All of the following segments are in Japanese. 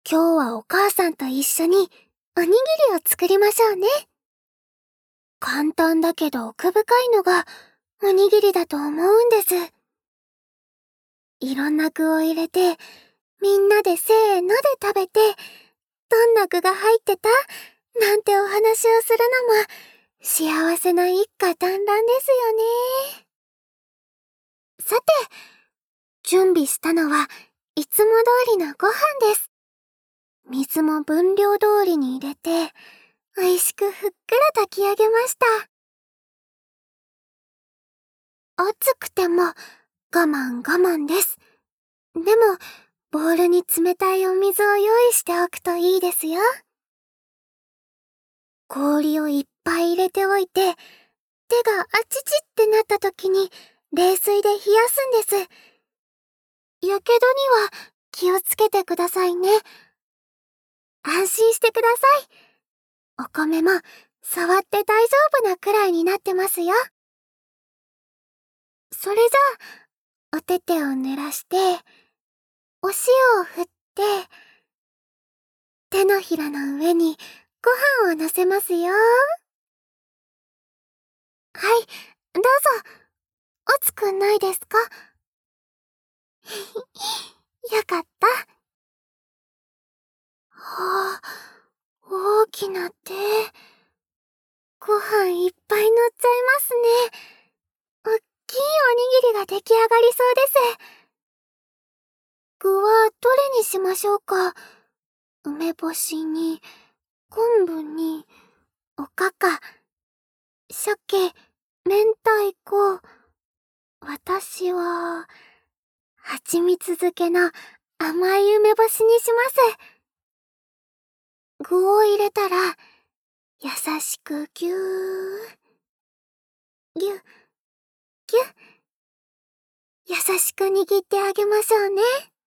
今日はお母さんと一緒におにぎりを作りましょうね。簡単だけど奥深いのがおにぎりだと思うんです。いろんな具を入れて、みんなでせーので食べて、どんな具が入ってたなんてお話をするのも幸せな一家団らんですよね。さて、準備したのはいつも通りのご飯です。水も分量通りに入れて、美味しくふっくら炊き上げました。暑くても我慢です。でも、ボウルに冷たいお水を用意しておくといいですよ。氷をいっぱい入れておいて、手があちちってなった時に冷水で冷やすんです。やけどには気をつけてくださいね。安心してください。お米も触って大丈夫なくらいになってますよ。それじゃあ、お手手を濡らして、お塩を振って、手のひらの上にご飯を乗せますよ。はい、どうぞ。熱くないですか？よかった。はあ、大きな手。ご飯いっぱい乗っちゃいますね。おっきいおにぎりが出来上がりそうです。具はどれにしましょうか？梅干しに、昆布に、おかか、鮭、明太子。私は、蜂蜜漬けの甘い梅干しにします。具を入れたら、優しくぎゅー、ぎゅ、ぎゅ、優しく握ってあげましょうね。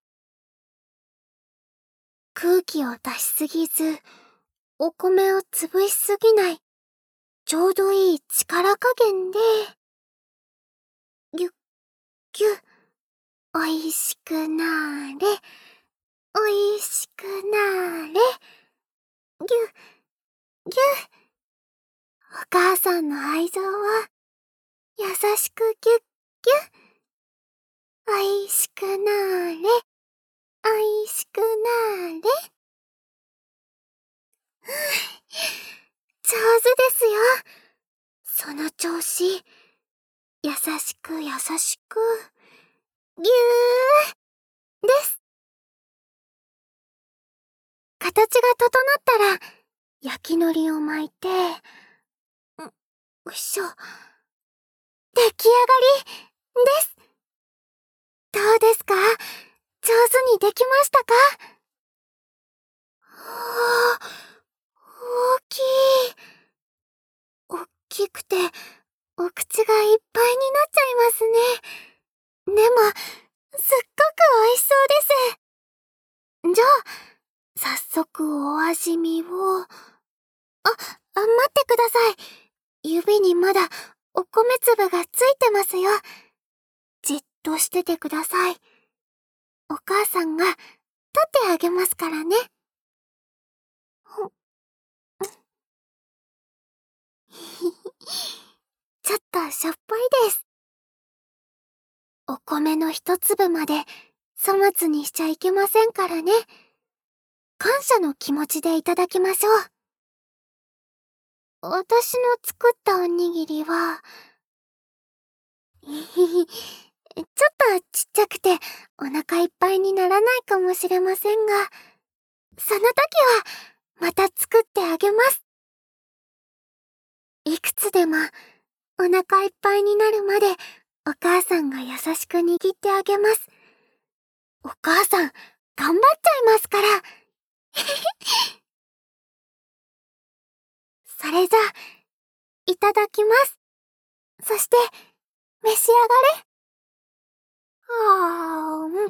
空気を出しすぎず、お米を潰しすぎない、ちょうどいい力加減で、ぎゅ、ぎゅ、おいしくなーれ、おいしくなーれ、ぎゅ、ぎゅ、お母さんの愛情は、優しくぎゅっぎゅ、おいしくなーれ、おいしくなーれ。上手ですよ。その調子。優しく優しく。ぎゅーです。形が整ったら、焼き海苔を巻いて、よいしょ。出来上がりです。どうですか？上手にできましたか？はあ、大きい。大きくて、お口がいっぱいになっちゃいますね。でも、すっごく美味しそうです。じゃあ、早速お味見を。待ってください。指にまだお米粒がついてますよ。じっとしててください。お母さんが取ってあげますからね。ちょっとしょっぱいです。お米の一粒まで粗末にしちゃいけませんからね。感謝の気持ちでいただきましょう。私の作ったおにぎりは、ちょっとちっちゃくてお腹いっぱいにならないかもしれませんが、その時はまた作ってあげます。いくつでもお腹いっぱいになるまでお母さんが優しく握ってあげます。お母さん頑張っちゃいますから。それじゃあ、いただきます。そして、召し上がれ。